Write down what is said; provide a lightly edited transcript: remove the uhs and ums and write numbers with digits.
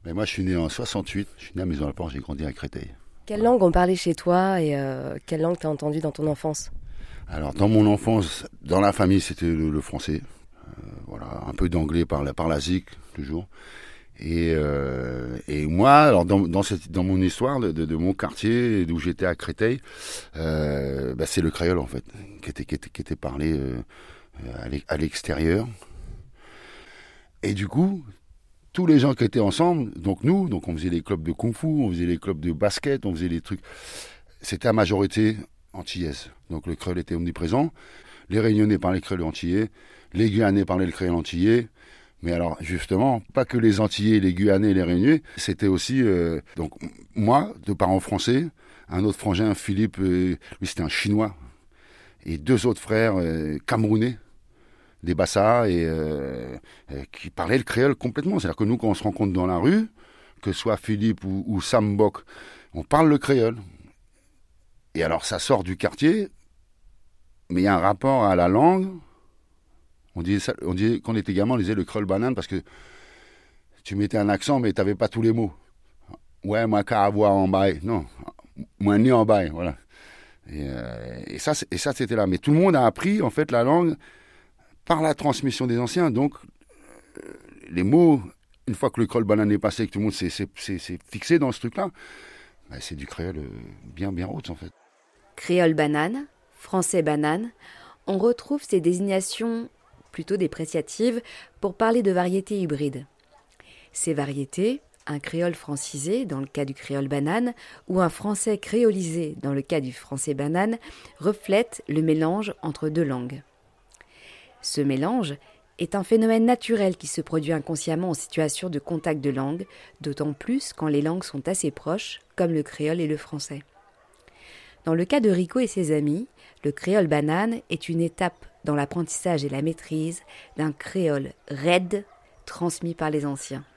Mais moi, je suis né en 68, je suis né à Maison-Alport, j'ai grandi à Créteil. Quelle langue on parlait chez toi et quelle langue t'as entendue dans ton enfance? Alors, dans mon enfance, dans la famille, c'était le français. Voilà, un peu d'anglais par la ZIC, toujours. Et moi, alors dans mon histoire de mon quartier, d'où j'étais à Créteil, c'est le créole en fait, qui était parlé à l'extérieur. Et du coup, tous les gens qui étaient ensemble, donc on faisait les clubs de kung-fu, on faisait les clubs de basket, on faisait les trucs. C'était à majorité antillaise. Donc le créole était omniprésent. Les Réunionnais parlaient le créole antillais, les Guyanais parlaient le créole antillais. Mais alors, justement, pas que les Antillais, les Guyanais et les Réunionnais, c'était aussi... donc, moi, de parents français, un autre frangin, Philippe, lui, c'était un Chinois. Et deux autres frères camerounais, des Bassa, qui parlaient le créole complètement. C'est-à-dire que nous, quand on se rencontre dans la rue, que ce soit Philippe ou Sam Bok, on parle le créole. Et alors, ça sort du quartier, mais il y a un rapport à la langue. On disait quand on était gamin, on disait le créole banane parce que tu mettais un accent, mais tu n'avais pas tous les mots. Ouais, moi, qu'à avoir en bail. Non, moi, ni en bail, voilà. Et ça, c'était là. Mais tout le monde a appris, en fait, la langue par la transmission des anciens. Donc, les mots, une fois que le créole banane est passé, que tout le monde s'est fixé dans ce truc-là, c'est du créole bien, bien roots, en fait. Créole banane, français banane, on retrouve ces désignations plutôt dépréciatives pour parler de variétés hybrides. Ces variétés, un créole francisé dans le cas du créole banane ou un français créolisé dans le cas du français banane, reflètent le mélange entre deux langues. Ce mélange est un phénomène naturel qui se produit inconsciemment en situation de contact de langue, d'autant plus quand les langues sont assez proches, comme le créole et le français. Dans le cas de Rico et ses amis, le créole banane est une étape dans l'apprentissage et la maîtrise d'un créole raide transmis par les anciens.